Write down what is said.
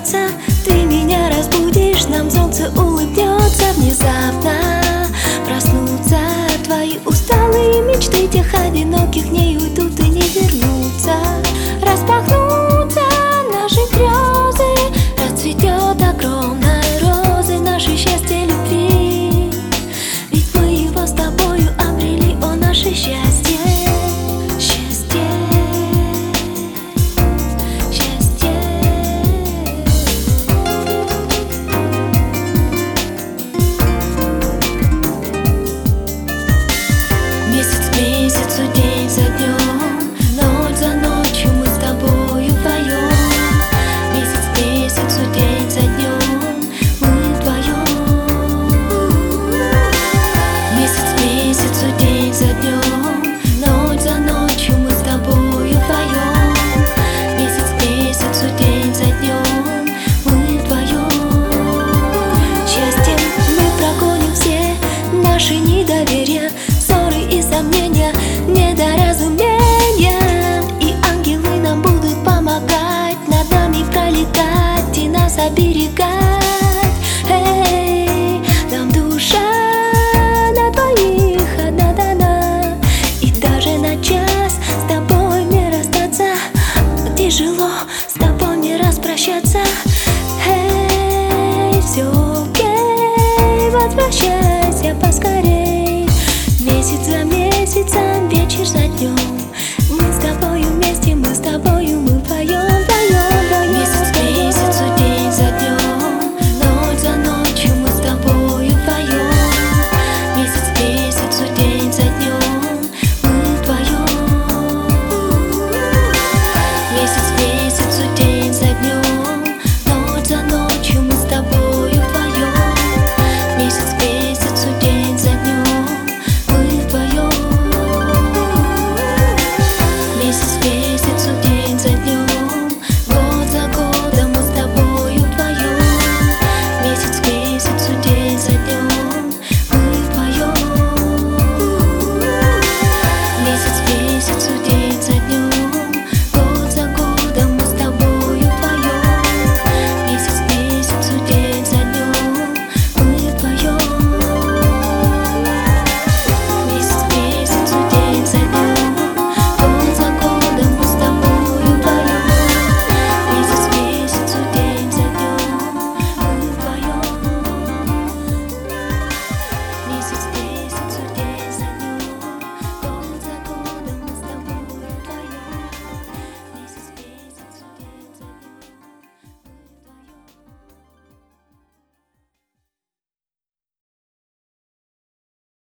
просыпаться, ты меня разбудишь, нам солнце улыбнется. Внезапно проснутся твои усталые мечты, тех одиноких не уйдут и не вернутся. Распахнутся наши грезы, расцветет огромная роза, наше счастье любви. Ведь мы его с тобою обрели, о наше счастье. Месяцу, день за днем, ночь за ночью мы с тобою вдвоем. Месяцу, день за днем, мы вдвоем. Месяцу, день за днем, ночь за ночью мы с тобою вдвоем. Месяцу, день за днем, мы вдвоем. Счастьем мы прогоним все наши недоверия, ссоры и сомнения, недоразумения. И ангелы нам будут помогать, над нами пролетать и нас оберегать. Эй, нам душа на двоих одна-дана, и даже на час с тобой не расстаться. Тяжело с тобой не распрощаться. Эй, все окей, возвращайся поскорей. Месяц за месяцем, вечер за днем.